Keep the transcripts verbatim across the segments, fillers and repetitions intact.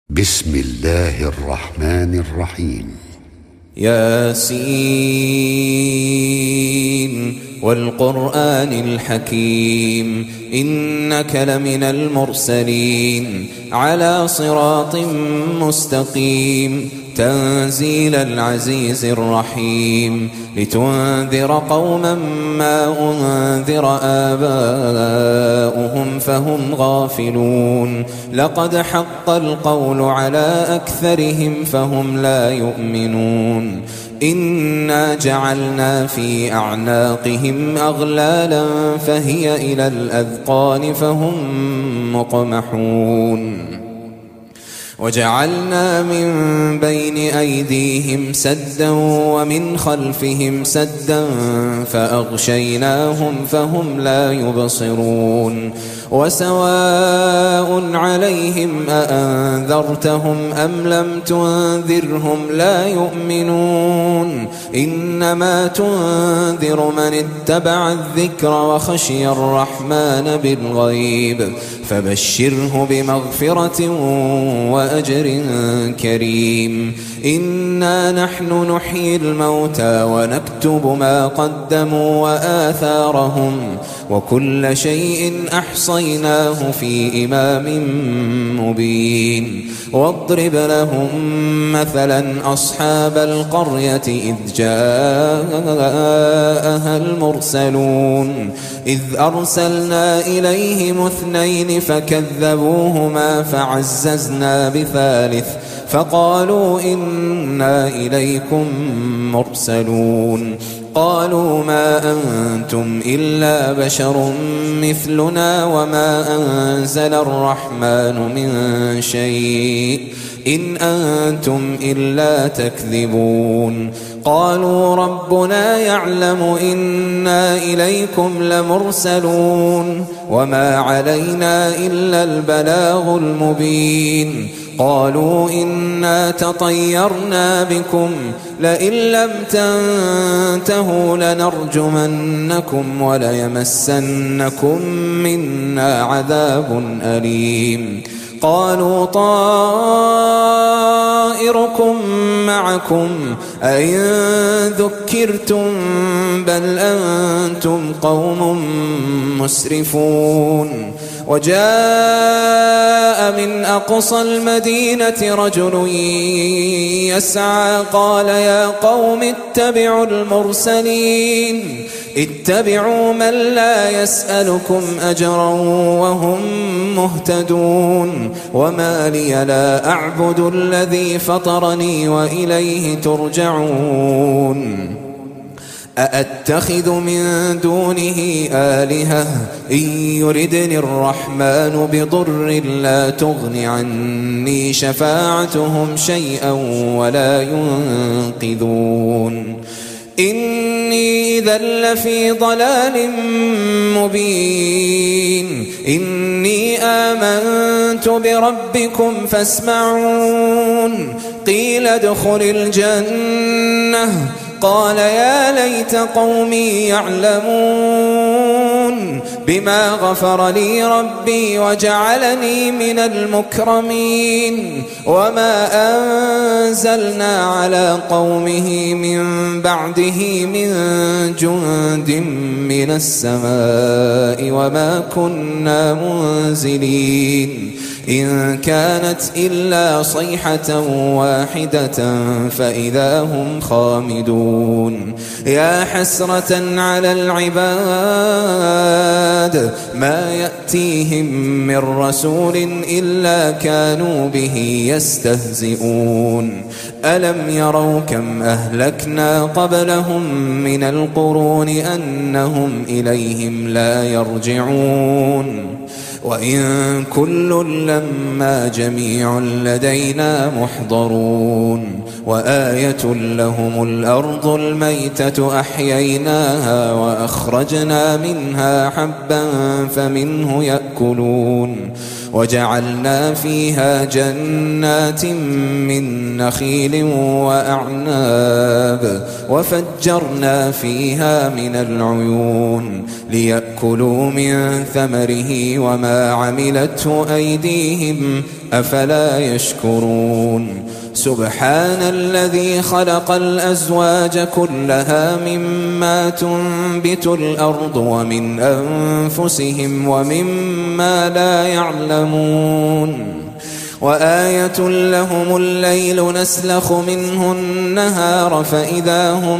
بسم الله الرحمن الرحيم. ياسين والقرآن الحكيم إنك لمن المرسلين على صراط مستقيم تنزيل العزيز الرحيم لتنذر قوما ما أنذر آباؤهم فهم غافلون لقد حق القول على أكثرهم فهم لا يؤمنون إنا جعلنا في أعناقهم أغلالا فهي إلى الأذقان فهم مقمحون وجعلنا من بين أيديهم سدا ومن خلفهم سدا فأغشيناهم فهم لا يبصرون وسواء عليهم أأنذرتهم أم لم تنذرهم لا يؤمنون إنما تنذر من اتبع الذكر وخشي الرحمن بالغيب فبشره بمغفرة وأجر كريم إنا نحن نحيي الموتى ونكتب ما قدموا وآثارهم وكل شيء أحصيناه في إمام مبين واضرب لهم مثلا أصحاب القرية إذ جاءها المرسلون إذ أرسلنا إليهم اثنين فكذبوهما فعززنا بثالث فقالوا إنا إليكم مرسلون قالوا ما أنتم إلا بشر مثلنا وما أنزل الرحمن من شيء إن أنتم إلا تكذبون قالوا ربنا يعلم إنا إليكم لمرسلون وما علينا إلا البلاغ المبين قالوا إنا تطيرنا بكم لئن لم تنتهوا لنرجمنكم وليمسنكم منا عذاب أليم قالوا طائركم معكم أئن ذكرتم بل أنتم قوم مسرفون وجاء من أقصى المدينة رجل يسعى قال يا قوم اتبعوا المرسلين اتبعوا من لا يسألكم أجرا وهم مهتدون وما لي لا أعبد الذي فطرني وإليه ترجعون أأتخذ من دونه آلهة إن يردني الرحمن بضر لا تغن عني شفاعتهم شيئا ولا ينقذون إني إذا لفي ضلال مبين إني آمنت بربكم فاسمعون قيل ادخل الجنة قال يا ليت قومي يعلمون بما غفر لي ربي وجعلني من المكرمين وما أنزلنا على قومه من بعده من جند من السماء وما كنا منزلين إن كانت إلا صيحة واحدة فإذا هم خامدون يا حسرة على العباد ما يأتيهم من رسول إلا كانوا به يستهزئون ألم يروا كم أهلكنا قبلهم من القرون أنهم إليهم لا يرجعون وإن كل لما جميع لدينا محضرون وآية لهم الأرض الميتة أحييناها وأخرجنا منها حبا فمنه يأكلون وجعلنا فيها جنات من نخيل وأعناب وفجرنا فيها من العيون ليأكلوا من ثمره وما عملته أيديهم أفلا يشكرون سبحان الذي خلق الأزواج كلها مما تنبت الأرض ومن أنفسهم ومما لا يعلمون وآية لهم الليل نسلخ منه النهار فإذا هم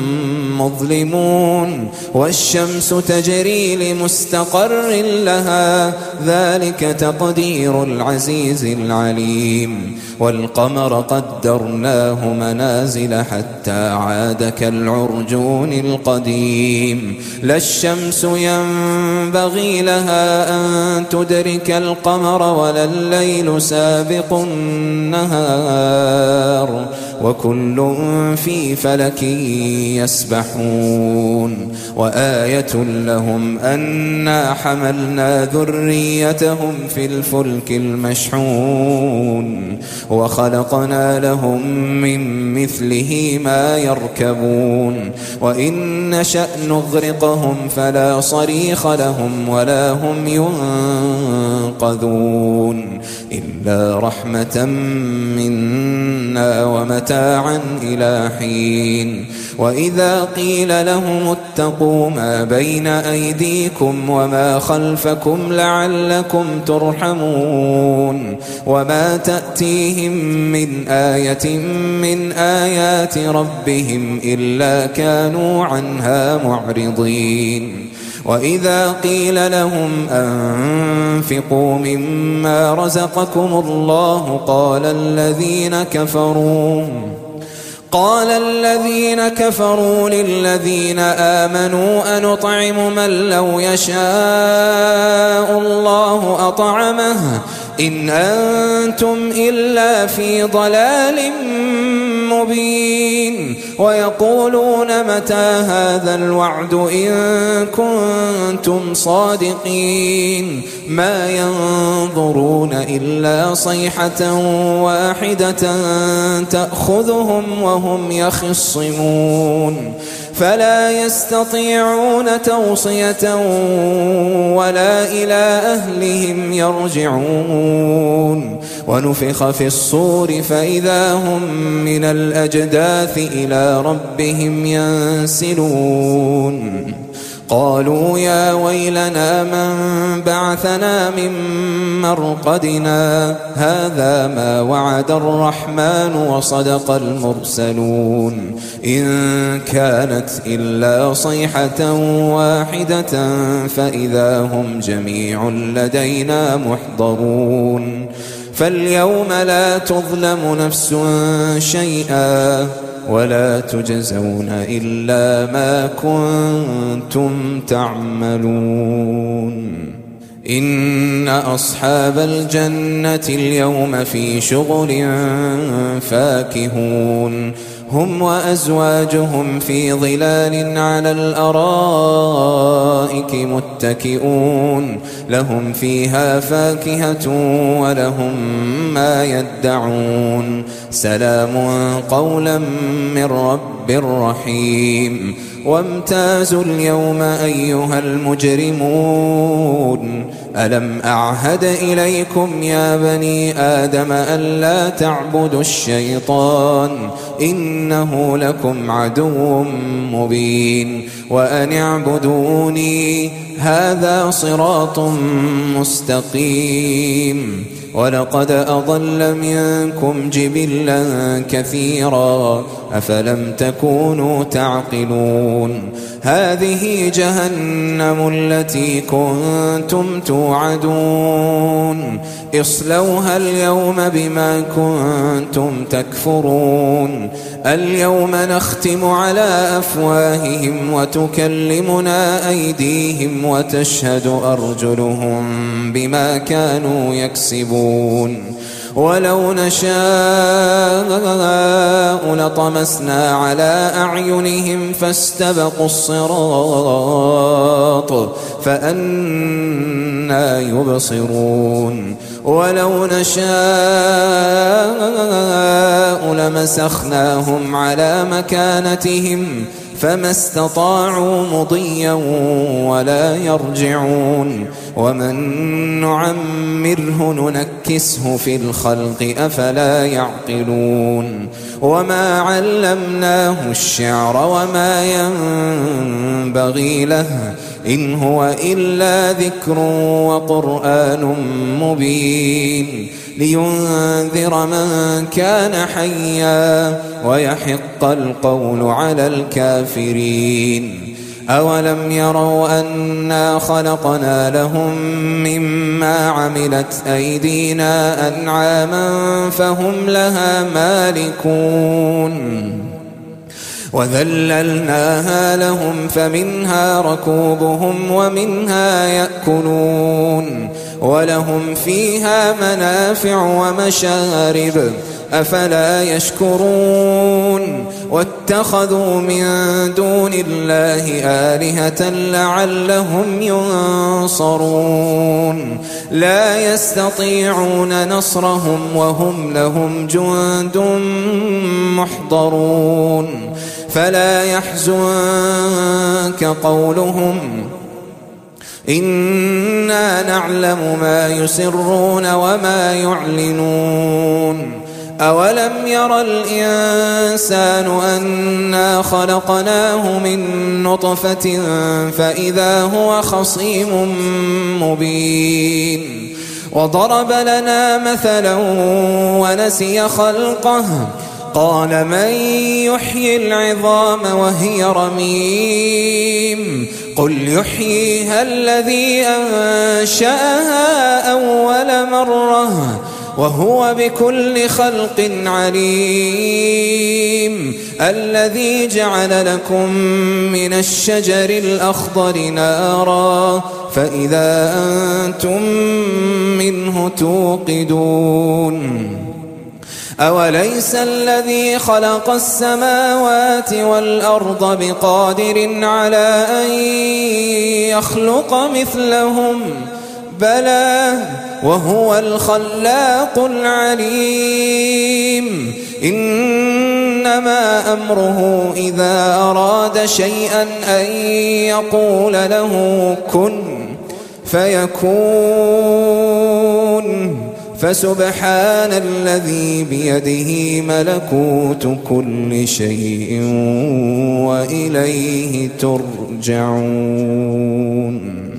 مظلمون والشمس تجري لمستقر لها ذلك تقدير العزيز العليم والقمر قدرناه منازل حتى عاد كالعرجون القديم لا الشمس ينبغي لها أن تدرك القمر ولا الليل سابق النهار وكل في فلك يسبحون وآية لهم أنا حملنا ذريتهم في الفلك المشحون وخلقنا لهم من مثله ما يركبون وإن نشأ نغرقهم فلا صريخ لهم ولا هم ينقذون إلا رحمة منا ومتاعا إلى حين وإذا قيل لهم اتقوا ما بين أيديكم وما خلفكم لعلكم ترحمون وما تأتيهم من آية من آيات ربهم إلا كانوا عنها معرضين وإذا قيل لهم أنفقوا مما رزقكم الله قال الذين كفروا قال الذين كفروا للذين آمنوا أنطعم من لو يشاء الله أطعمه إن أنتم إلا في ضلال مبين ويقولون متى هذا الوعد إن كنتم صادقين ما ينظرون إلا صيحة واحدة تأخذهم وهم يخصمون فلا يستطيعون توصية ولا إلى أهلهم يرجعون ونفخ في الصور فإذا هم من الأجداث إلى ربهم ينسلون قالوا يا ويلنا من بعثنا من مرقدنا هذا ما وعد الرحمن وصدق المرسلون إن كانت إلا صيحة واحدة فإذا هم جميع لدينا محضرون فاليوم لا تظلم نفس شيئا ولا تجزون إلا ما كنتم تعملون إن أصحاب الجنة اليوم في شغل فاكهون هم وأزواجهم في ظلال على الأرائك متكئون لهم فيها فاكهة ولهم ما يدعون سلام قولا من رب رحيم وامتازوا اليوم أيها المجرمون ألم أعهد إليكم يا بني آدم ألا تعبدوا الشيطان إنه لكم عدو مبين وأن اعبدوني هذا صراط مستقيم ولقد أضل منكم جبلا كثيرا أفلم تكونوا تعقلون هذه جهنم التي كنتم توعدون اصلوها اليوم بما كنتم تكفرون اليوم نختم على أفواههم وتكلمنا أيديهم وتشهد أرجلهم بما كانوا يكسبون ولو نشاء لطمسنا على أعينهم فاستبقوا الصراط فأنى يبصرون ولو نشاء لمسخناهم على مكانتهم فما استطاعوا مضيا ولا يرجعون ومن نعمره ننكسه في الخلق أفلا يعقلون وما علمناه الشعر وما ينبغي له إن هو إلا ذكر وقرآن مبين لينذر من كان حيا ويحق القول على الكافرين أولم يروا أنا خلقنا لهم مما عملت أيدينا أنعاما فهم لها مالكون وذللناها لهم فمنها ركوبهم ومنها يأكلون ولهم فيها منافع ومشارب أفلا يشكرون واتخذوا من دون الله آلهة لعلهم ينصرون لا يستطيعون نصرهم وهم لهم جند محضرون فلا يحزنك قولهم إنا نعلم ما يسرون وما يعلنون أولم ير الإنسان أنا خلقناه من نطفة فإذا هو خصيم مبين وضرب لنا مثلا ونسي خلقه قال من يحيي العظام وهي رميم قل يحييها الذي أنشأها أول مرة وهو بكل خلق عليم الذي جعل لكم من الشجر الأخضر نارا فإذا أنتم منه توقدون أوليس الذي خلق السماوات والأرض بقادر على أن يخلق مثلهم بلى وهو الخلاق العليم إنما أمره إذا أراد شيئا أن يقول له كن فيكون فسبحان الذي بيده ملكوت كل شيء وإليه ترجعون.